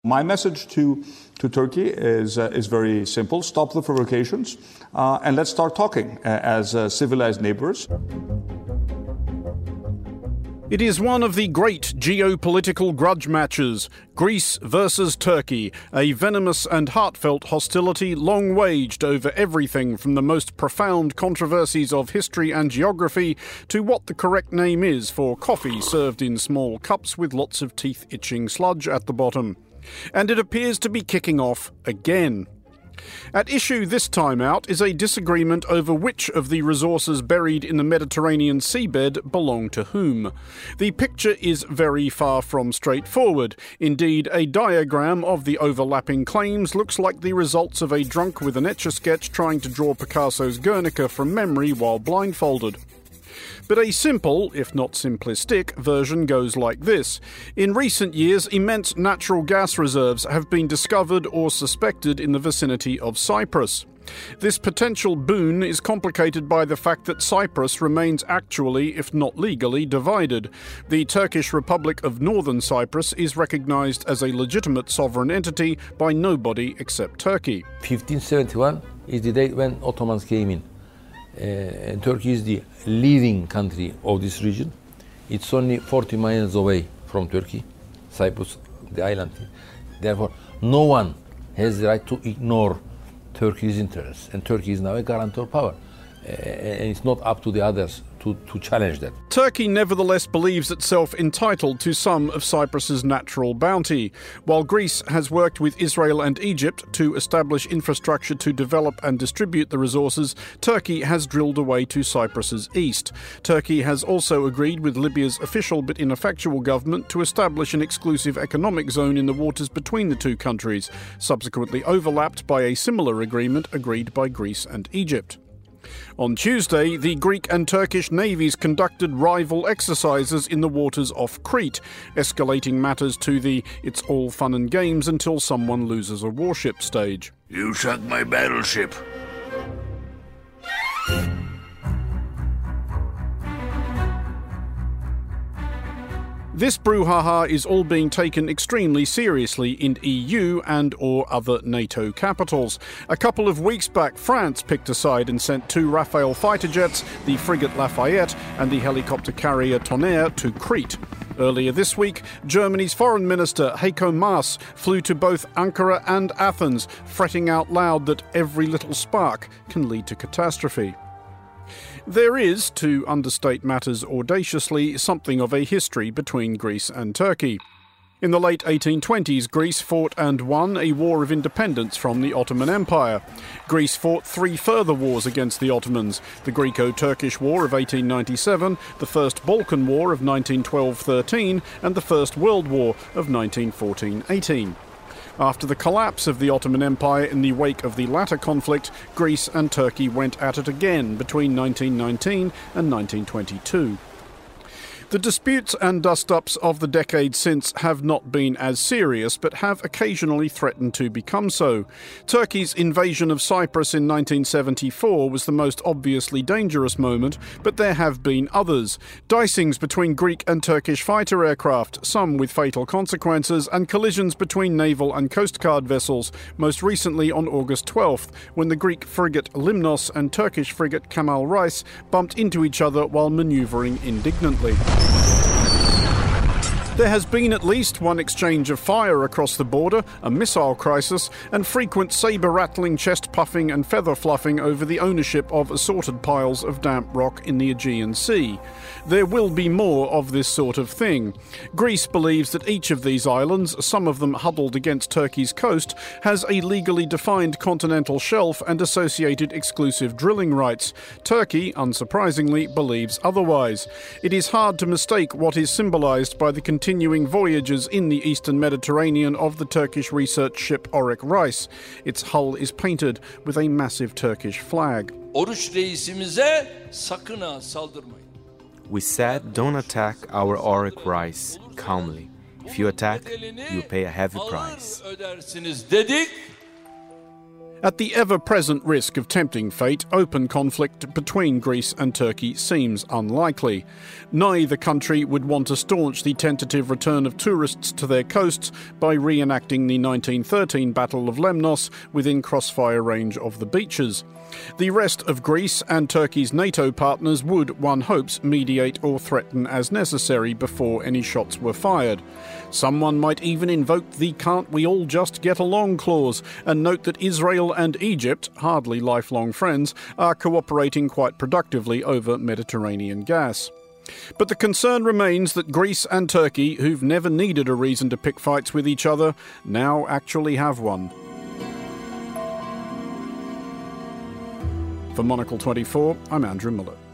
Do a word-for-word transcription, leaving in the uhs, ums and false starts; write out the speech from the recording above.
My message to, to Turkey is, uh, is very simple. Stop the provocations uh, and let's start talking uh, as uh, civilized neighbors. It is one of the great geopolitical grudge matches, Greece versus Turkey, a venomous and heartfelt hostility long waged over everything from the most profound controversies of history and geography to what the correct name is for coffee served in small cups with lots of teeth-itching sludge at the bottom. And it appears to be kicking off again. At issue this time out is a disagreement over which of the resources buried in the Mediterranean seabed belong to whom. The picture is very far from straightforward. Indeed, a diagram of the overlapping claims looks like the results of a drunk with an Etch-a-Sketch trying to draw Picasso's Guernica from memory while blindfolded. But a simple, if not simplistic, version goes like this. In recent years, immense natural gas reserves have been discovered or suspected in the vicinity of Cyprus. This potential boon is complicated by the fact that Cyprus remains actually, if not legally, divided. The Turkish Republic of Northern Cyprus is recognized as a legitimate sovereign entity by nobody except Turkey. fifteen seventy-one is the date when Ottomans came in. Uh, Turkey is the leading country of this region. It's only forty miles away from Turkey, Cyprus, the island. Therefore, no one has the right to ignore Turkey's interests. And Turkey is now a guarantor power. Uh, and it's not up to the others to, to challenge that. Turkey nevertheless believes itself entitled to some of Cyprus's natural bounty. While Greece has worked with Israel and Egypt to establish infrastructure to develop and distribute the resources, Turkey has drilled away to Cyprus's east. Turkey has also agreed with Libya's official but ineffectual government to establish an exclusive economic zone in the waters between the two countries, subsequently overlapped by a similar agreement agreed by Greece and Egypt. On Tuesday, the Greek and Turkish navies conducted rival exercises in the waters off Crete, escalating matters to the "it's all fun and games until someone loses a warship" stage. You sunk my battleship. This brouhaha is all being taken extremely seriously in E U and or other NATO capitals. A couple of weeks back, France picked a side and sent two Rafale fighter jets, the frigate Lafayette and the helicopter carrier Tonnerre, to Crete. Earlier this week, Germany's Foreign Minister Heiko Maas flew to both Ankara and Athens, fretting out loud that every little spark can lead to catastrophe. There is, to understate matters audaciously, something of a history between Greece and Turkey. In the late eighteen twenties, Greece fought and won a war of independence from the Ottoman Empire. Greece fought three further wars against the Ottomans: the Greco-Turkish War of eighteen ninety-seven, the First Balkan War of nineteen twelve thirteen, and the First World War of nineteen fourteen eighteen. After the collapse of the Ottoman Empire in the wake of the latter conflict, Greece and Turkey went at it again between nineteen nineteen and nineteen twenty-two. The disputes and dust-ups of the decade since have not been as serious, but have occasionally threatened to become so. Turkey's invasion of Cyprus in nineteen seventy-four was the most obviously dangerous moment, but there have been others. Dicings between Greek and Turkish fighter aircraft, some with fatal consequences, and collisions between naval and coast guard vessels, most recently on August twelfth, when the Greek frigate Limnos and Turkish frigate Kemal Reis bumped into each other while manoeuvring indignantly. There has been at least one exchange of fire across the border, a missile crisis, and frequent sabre-rattling, chest-puffing and feather-fluffing over the ownership of assorted piles of damp rock in the Aegean Sea. There will be more of this sort of thing. Greece believes that each of these islands, some of them huddled against Turkey's coast, has a legally defined continental shelf and associated exclusive drilling rights. Turkey, unsurprisingly, believes otherwise. It is hard to mistake what is symbolised by the continuing voyages in the eastern Mediterranean of the Turkish research ship Oryx Reis. Its hull is painted with a massive Turkish flag. Oruç reisimize sakın ha saldırmayın. We said, don't attack our Oryx Reis calmly. If you attack, you pay a heavy price. At the ever-present risk of tempting fate, open conflict between Greece and Turkey seems unlikely. Neither country would want to staunch the tentative return of tourists to their coasts by reenacting the nineteen thirteen Battle of Lemnos within crossfire range of the beaches. The rest of Greece and Turkey's NATO partners would, one hopes, mediate or threaten as necessary before any shots were fired. Someone might even invoke the "can't we all just get along" clause and note that Israel and Egypt, hardly lifelong friends, are cooperating quite productively over Mediterranean gas. But the concern remains that Greece and Turkey, who've never needed a reason to pick fights with each other, now actually have one. For Monocle twenty-four, I'm Andrew Muller.